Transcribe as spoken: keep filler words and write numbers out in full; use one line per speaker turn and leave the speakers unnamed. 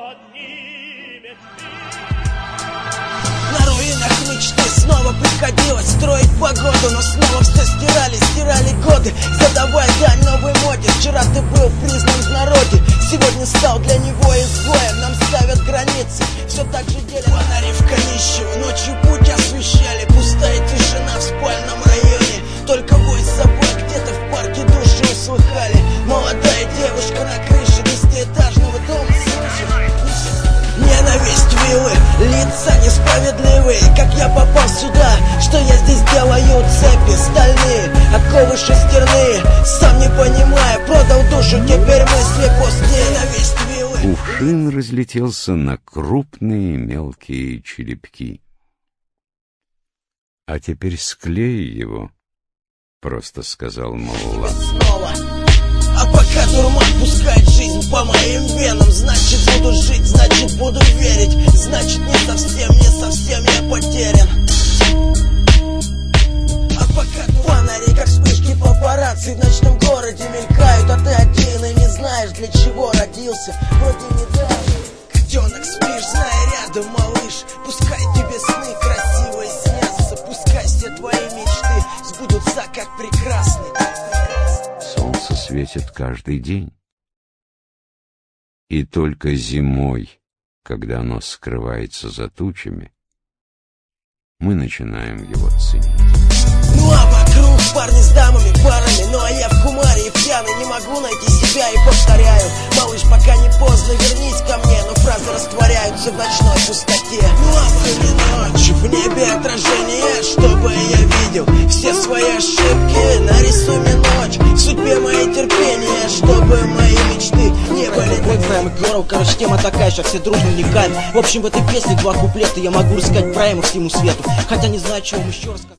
На руинах мечты снова приходилось строить погоду, но снова все стирали, стирали годы, задавая дань новой моде. Вчера ты был признан в народе, сегодня стал для него изгоем. Нам ставят границы, все так же делят. Фонари в Канищево ночью путь освещали, пустая тишина в спальном районе. Только вой с собой где-то в парке души услыхали. Молодая девушка на крыше десятиэтажного дома слышит. Ненависть виллы, лица несправедливые. Как я попал сюда, что я здесь делаю? Цепи стальные, оковы шестерные. Сам не понимая, продал душу, теперь мысли после. Ненависть виллы.
Кувшин разлетелся на крупные мелкие черепки. «А теперь склей его», — просто сказал Молла.
Снова. А пока дурман пускает жизнь по моим венам, значит буду жить, значит буду верить, значит не совсем, не совсем я потерян. А пока фонари, как вспышки папарацци, в ночном городе мелькают, а ты один и не знаешь, для чего родился. Вроде не даже котенок, спишь, зная рядом, малыш. Пускай тебе сны красивые снятся, пускай все твои мечты сбудутся, как прекрасный.
Солнце светит каждый день. И только зимой, когда оно скрывается за тучами, мы начинаем его ценить.
Ну а вокруг парни с дамами, парами, ну а я в кумаре и пьяный, не могу найти себя и повторяю: малыш, пока не поздно, вернись ко мне. Но фразы растворяются в ночной пустоте. Ну а в ночь в небе отражение, чтобы я видел все свои ошибки. Нарисуй мне ночь, в судьбе моей терпение, чтобы мои мечты не были.
Ой, прям и здорово, короче, тема такая, что все дружно вникаем. В общем, в этой песне два куплета, я могу рассказать про ему всему свету, хотя не знаю, чего вам еще рассказать.